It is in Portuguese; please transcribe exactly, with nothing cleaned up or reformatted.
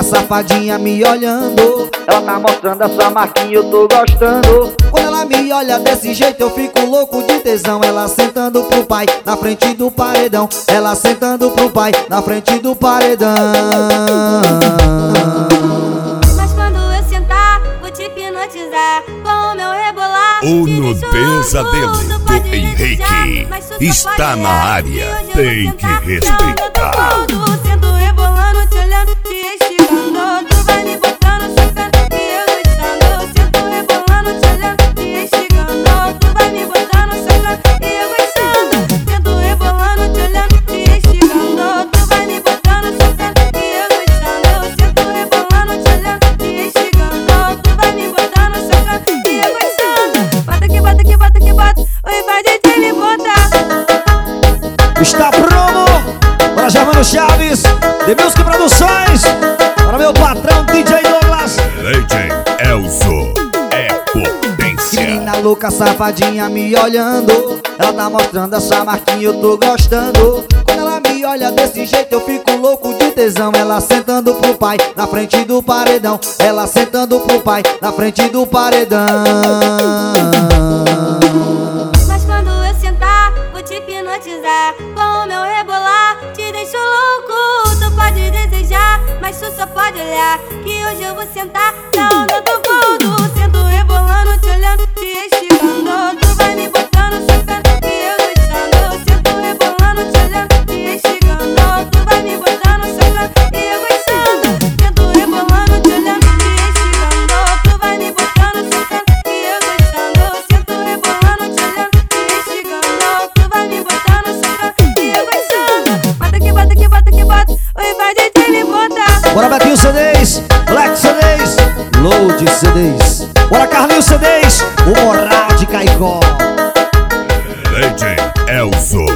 safadinha me olhando. Ela tá mostrando essa marquinha, eu tô gostando. Quando ela me olha desse jeito eu fico louco de tesão. Ela sentando pro pai na frente do paredão. Ela sentando pro pai na frente do paredão. Mas quando eu sentar, vou te hipnotizar com o meu rebolar. O Nudeza dele, do Henrique, está na área, tem que respeitar. Sento rebolando, te olhando, te esticando. Tu vai me botando, socando e eu gostando. Sento rebolando, te olhando, te esticando. Tu vai me botando, socando e eu gostando. Sento rebolando, te olhando, te esticando. Tu vai me botando, socando e eu gostando. Sento rebolando, te olhando, te esticando. Tu vai me botando, socando e eu gostando. Bota que bota que bota que bota, oi vai D J me bota. Está promo para Germano Chaves, The Music Produções, para meu patrão D J Douglas. D J Elzo é potência. Menina louca, safadinha me olhando. Ela tá mostrando essa marquinha, eu tô gostando. Quando ela me olha desse jeito eu fico louco de tesão. Ela sentando pro pai na frente do paredão. Ela sentando pro pai na frente do paredão. Mas quando eu sentar, vou te hipnotizar com o meu rebolar. Te deixo louco, tu pode desejar, mas tu só pode olhar, que hoje eu vou sentar na onda do gordo. Sento rebolando, te olhando, te esticando. Tu vai me botando, socando e eu gostando. Sento rebolando, te olhando, te esticando. Tu vai me botando, socando e eu gostando. Sento rebolando, te olhando, te esticando. Tu vai me botando, socando e eu gostando. Sento rebolando, te olhando, te esticando. Tu vai me botando, socando e eu gostando. Bota que bota que bota que bota, oi vai D J me bota. Bora Betinho C Ds, Black C Ds, Load C Ds. Bora Carlinhos C Ds, o Moral de Caicó. D J Elzo